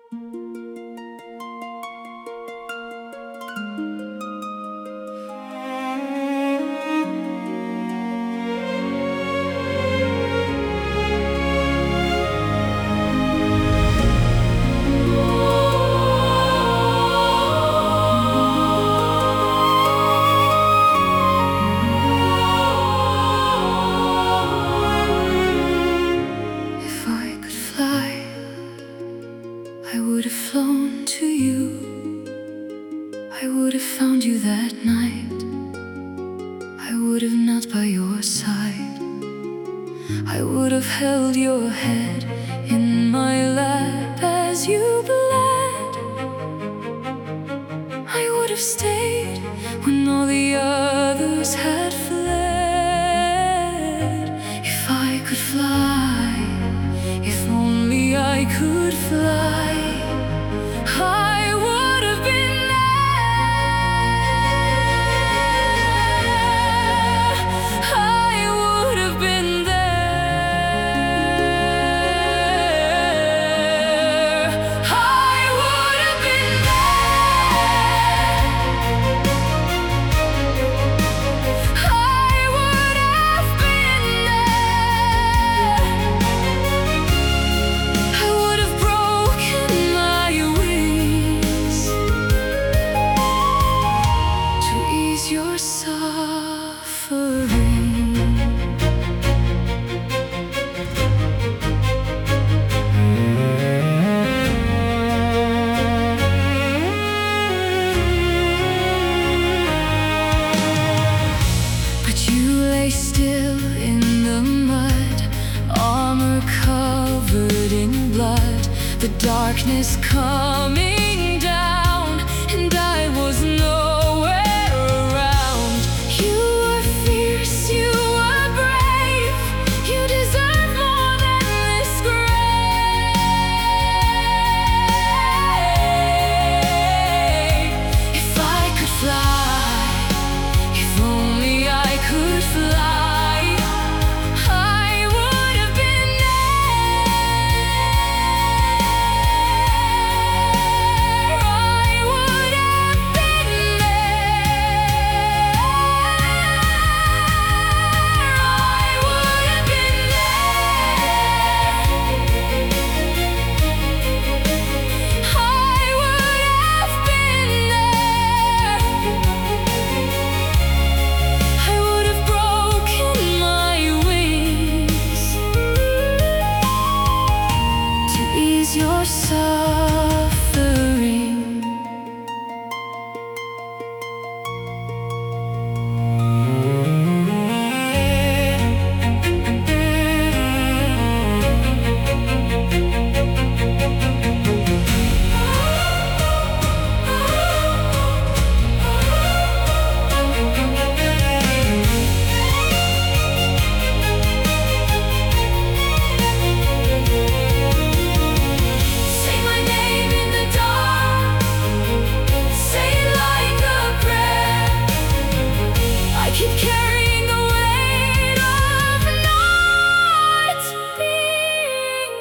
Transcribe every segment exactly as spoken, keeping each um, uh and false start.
I would have flown to you. I would have found you that night. I would have knelt by your side. I would have held your head in my lap as you bled. I would have stayed when all the others had fled. If I could fly, if only I could fly, I would have been there. I would have been there. I would have been there. I would have been there. I would have broken my wings to ease your suffering. But you lay still in the mud, armor covered in blood, the darkness coming down, and I was nowhere around. You were fierce, you were brave, you deserve more than this grave. If I could fly, if only I could fly, I would have been there. I would have been there. I would have been there. I would have been there. I would have broken my wings to ease your suffering. Say my name in the dark, say it like a prayer. I keep carrying the weight of not being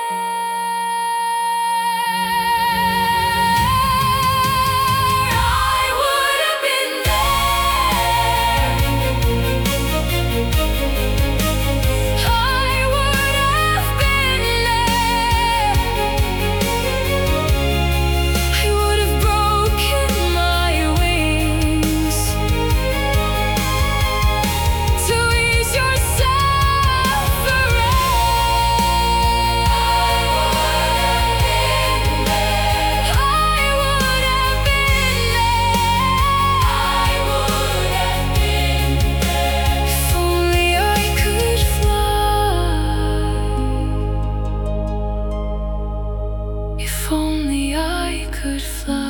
there. I would have been there. I would have been there. I would have broken my wings to ease your suffering. I would have been there. I would have been there. If only I could fly. If only I could fly.